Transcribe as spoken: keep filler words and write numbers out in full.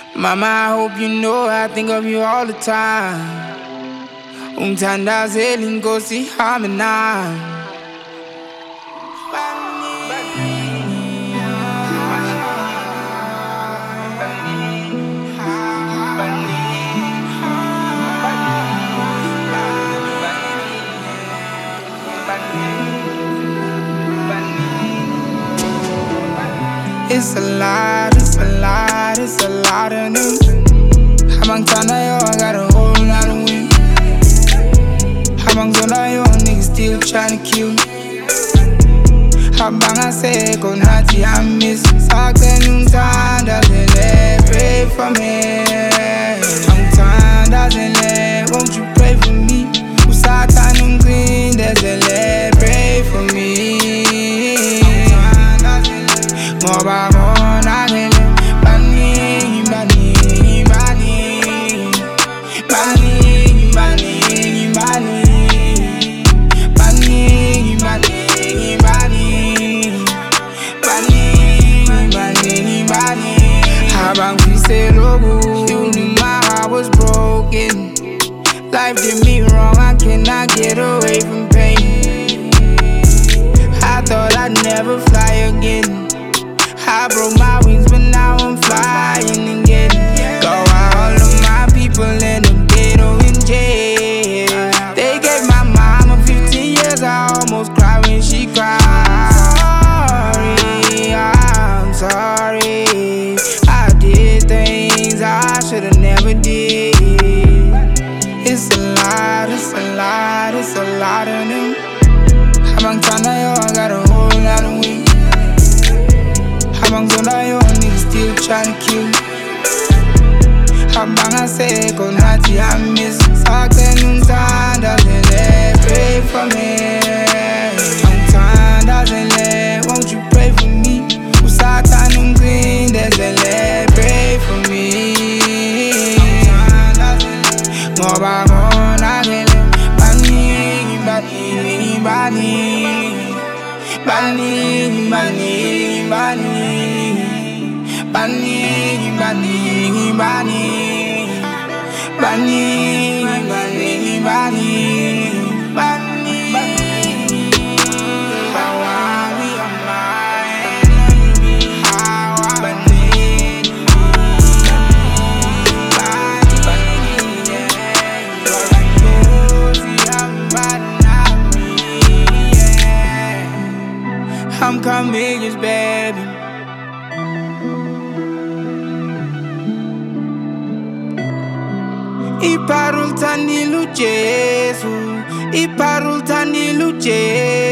Mama, I hope you know I think of you all the time. Ungithandazela inkosi ihambe nami. It's a lot, it's a lot, it's a lot of them. Habang tanayo, I got a whole lot of women. Habang zonayo, niggas still tryna kill me. Habang aseko nathi I miss. Sakten ungithandazele, pray for me. Ungithandazele, won't you pray for me? Usathan ungicindezele, pray for me. Ngoba konakele baningi baningi baningi baningi baningi baningi baningi baningi baningi baningi baningi baningi. Habang ngiseloku, you knew my heart was broken. Life did me wrong, I cannot get away from pain. I thought I'd never fly again. I broke my wings, but now I'm flying again. Go out, all of my people end up dead or in jail. They gave my mama fifteen years, I almost cried when she cried. Sorry, I'm sorry. I did things I should've never did. It's a lot, it's a lot, it's a lot of them. Habang tanayo, I got a whole lot of wings. Habang zonayo, niggas still tryna kill me. Habang aseko nathi I miss. Sakten ungithandazele, pray for me. Ungithandazele, won't you pray for me? Usathan ungicindezele, pray for me. Ngoba konakele baningi baningi baningi baningi baningi baningi baningi baningi baningi baningi baningi baningi baningi. How are we on my enemy? How are baningi baningi baningi, yeah. Cause I know see I'm bad enough me, yeah. I'm Chameleons, baby. Iparul tandilu Jesu, Iparul tandilu Jesu.